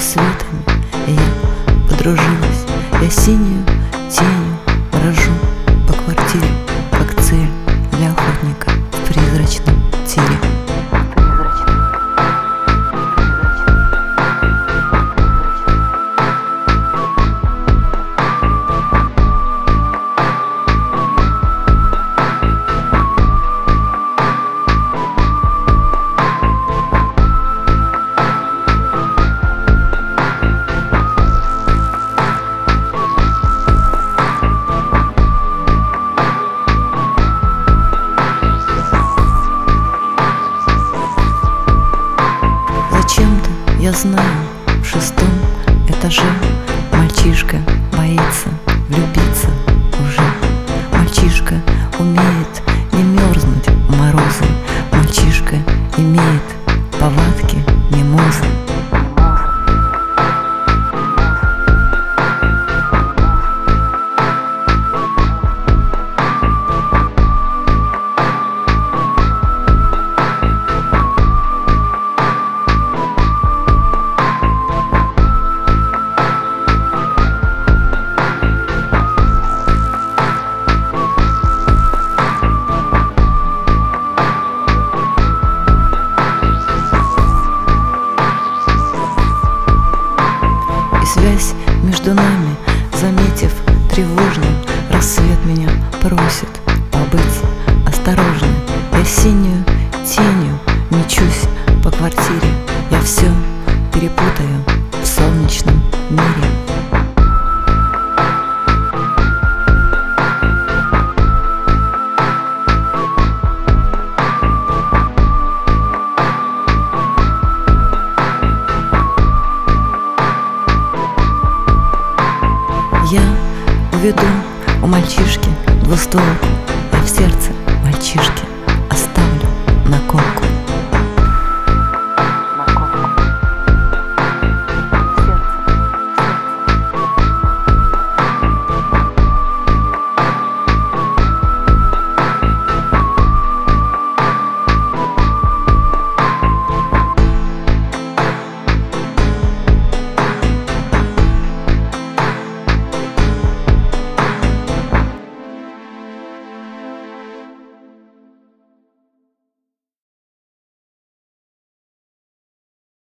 рассветами я подружилась. Я синюю тенью брожу по квартире, как цель для охотника в призрачном тире. Я знаю, в 6-м этаже мальчишка боится влюбиться уже. Мальчишка умеет не мерзнуть в морозы. Мальчишка имеет повадки мимозы. Связь между нами, заметив тревожным, рассвет меня просит побыть осторожным. Я синюю тенью мечусь по квартире. Я все перепутаю в солнечном мире. Я уведу у мальчишки двустволку, а в сердце мальчишки оставлю наколку.